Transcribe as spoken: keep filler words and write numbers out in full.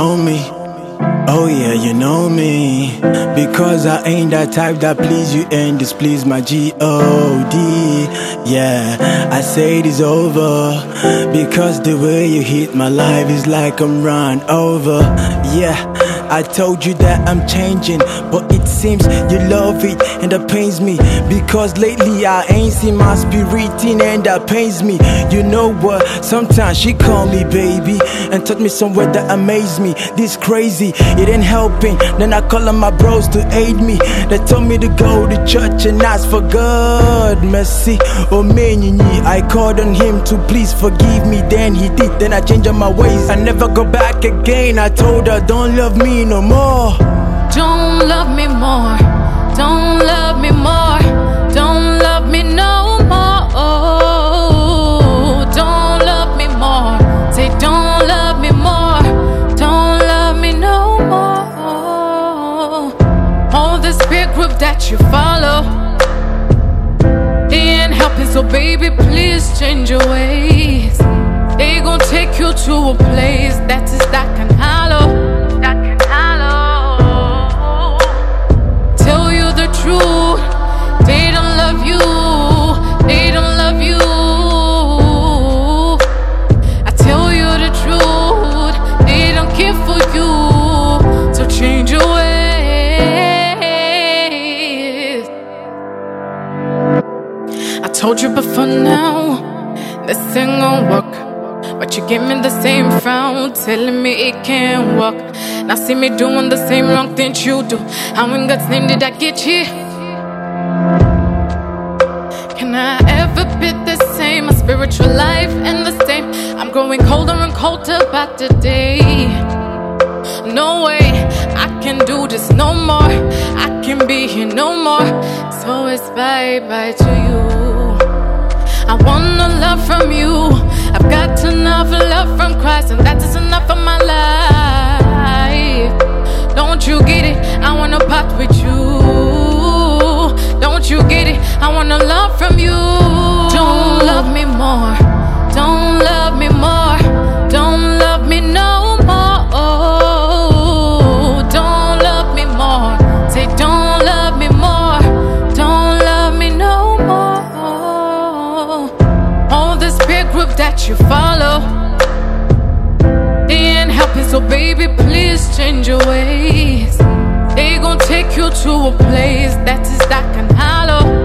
know me. Oh yeah, you know me. Because I ain't that type that please you and displease my G O D. Yeah, I say it is over. Because the way you hit my life is like I'm run over. Yeah, I told you that I'm changing, but it seems you love it and that pains me. Because lately I ain't seen my spirit in and that pains me. You know what, sometimes she call me baby and taught me some word that amazed me. This crazy, it ain't helping. Then I call on my bros to aid me. They told me to go to church and ask for God mercy. Oh man, I called on him to please forgive me. Then he did, then I changed all my ways. I never go back again. I told her don't love me no more. Don't love me more. Don't love me more. Don't love me no more. Oh, don't love me more. Say don't love me more. Don't love me no more. All this peer group that you follow, they ain't helping, so baby please change your ways. They gon' take you to a place that is dark and hollow. True, they don't love you, they don't love you. I tell you the truth, they don't care for you. So change your ways. I told you before now, this ain't gon' work. But you gave me the same frown, telling me it can't work. Now see me doing the same wrong thing you do. How in God's name did I get here? Can I ever be the same? My spiritual life and the same. I'm growing colder and colder by the day. No way, I can do this no more. I can be here no more. So it's bye-bye to you. I want no love from you. I've got enough love from Christ, and that is enough for my life. Don't you get it? I wanna part with you. Don't you get it? I wanna love from you. Don't love me more. Don't love me more. Don't love me no more. Oh, don't love me more. Say don't love me more. Don't love me no more. All this peer group that you follow, they ain't helping, so baby please change your ways. They gon' take you to a place that is dark and hollow.